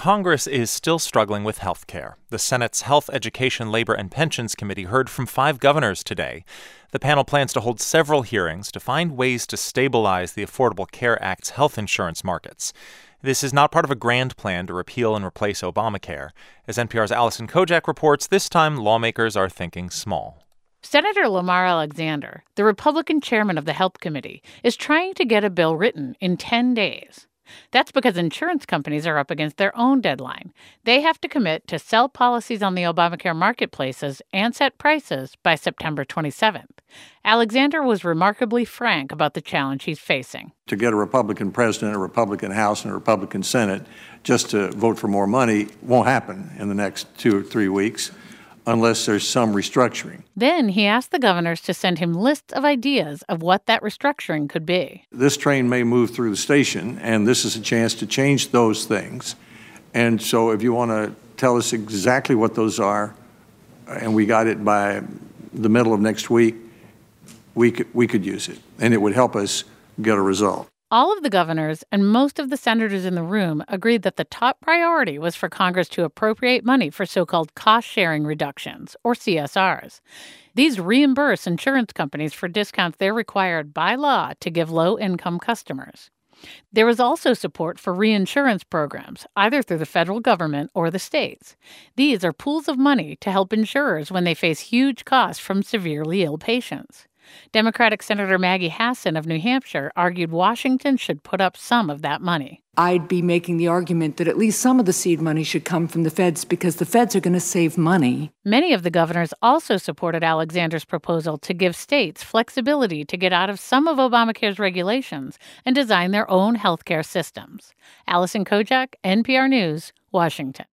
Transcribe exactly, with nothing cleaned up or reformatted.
Congress is still struggling with health care. The Senate's Health, Education, Labor, and Pensions Committee heard from five governors today. The panel plans to hold several hearings to find ways to stabilize the Affordable Care Act's health insurance markets. This is not part of a grand plan to repeal and replace Obamacare. As N P R's Allison Kojak reports, this time lawmakers are thinking small. Senator Lamar Alexander, the Republican chairman of the Health Committee, is trying to get a bill written in ten days. That's because insurance companies are up against their own deadline. They have to commit to sell policies on the Obamacare marketplaces and set prices by September twenty-seventh. Alexander was remarkably frank about the challenge he's facing. To get a Republican president, a Republican House, and a Republican Senate just to vote for more money won't happen in the next two or three weeks unless there's some restructuring. Then he asked the governors to send him lists of ideas of what that restructuring could be. This train may move through the station, and this is a chance to change those things. And so if you want to tell us exactly what those are, and we got it by the middle of next week, we could, we could use it, and it would help us get a result. All of the governors and most of the senators in the room agreed that the top priority was for Congress to appropriate money for so-called cost-sharing reductions, or C S Rs. These reimburse insurance companies for discounts they're required by law to give low-income customers. There was also support for reinsurance programs, either through the federal government or the states. These are pools of money to help insurers when they face huge costs from severely ill patients. Democratic Senator Maggie Hassan of New Hampshire argued Washington should put up some of that money. I'd be making the argument that at least some of the seed money should come from the feds because the feds are going to save money. Many of the governors also supported Alexander's proposal to give states flexibility to get out of some of Obamacare's regulations and design their own health care systems. Allison Kojak, N P R News, Washington.